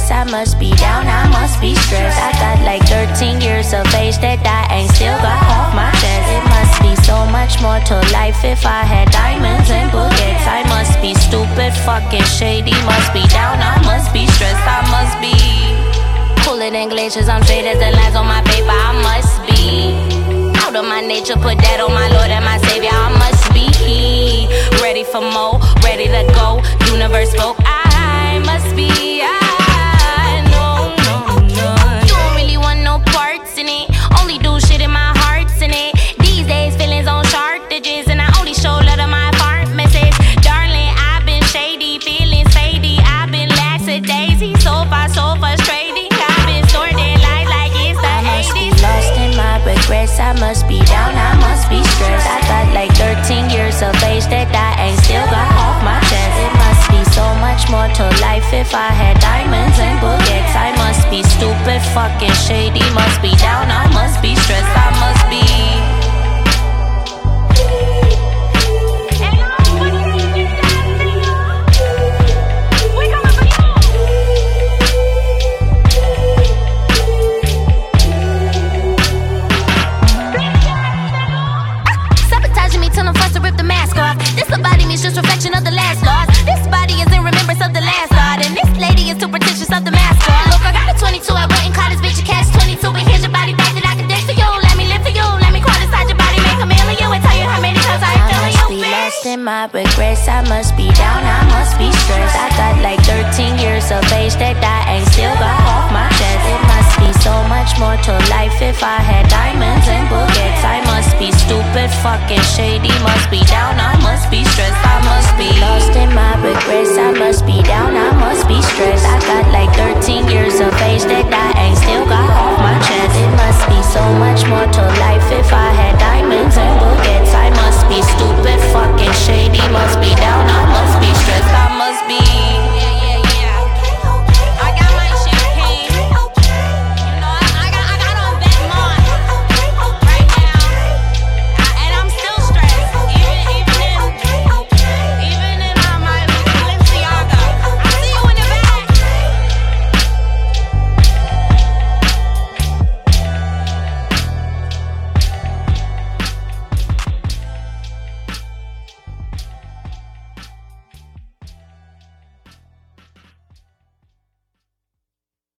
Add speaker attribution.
Speaker 1: regrets. I must be down, I must be stressed. I got like 13 years of age that I ain't still got off my chest. It must be so much more to life if I had diamonds and bullets. I must be stupid, fucking shady. Must be down, I must be stressed. I must be cooler than glaciers. I'm straight as the lines on my paper. I must be out of my nature. Put that on my Lord and my Savior. I must be ready for more, ready to go. Universe spoke. I must be. No. Don't really want no parts in it. Only do shit in my heart's in it. These days feelings on shortages, and I only show love to my apartments. Darling, I've been shady, feeling shady. I've been lackadaisy, so far so frustrating. I've been sorting life like it's the 80s. I must be lost in my regrets. I must be down, I must be stressed. I got like 13 years of age that I ain't still got off my chest. It must be so much more to life if I had diamonds and bullets. I must be stupid, fucking shady. Must be down, I must be stressed. I must be. Just reflection of the last loss. This body is in remembrance of the last God, and this lady is too pretentious of the master. Look, I got a 22, I went and caught this bitch a cash 22. But here's your body back that I can dance for you. Let me live for you, let me crawl inside your body, make a meal of you, and tell you how many times I ain't feeling you. I must be lost in my regrets. I must be down, I must be stressed. I got like 13 years of age that I ain't still got off my chest. It must be so much more to life if I had diamonds and bullets. I must be stupid, fucking shady. Must be down, I must be stressed. I must be lost in my regrets. I must be down, I must be stressed.